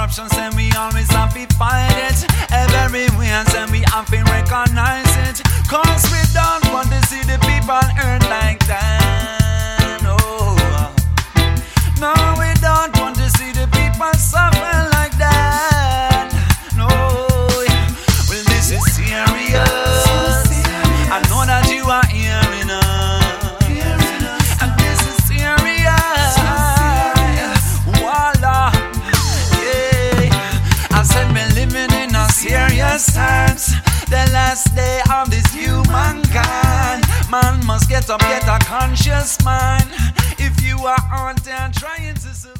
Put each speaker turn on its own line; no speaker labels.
corruption, say we always have to fight it. Everywhere, say we have to recognize it. Cause we don't want to see the people hurt like that. No, no, we don't want to see the people suffer like that. No, well, this is serious. I know that you are hearing us, and this is serious. Voila, yeah. I said we're living in a serious times. The last day of this humankind. Man must get up, get a conscious mind. If you are out there trying to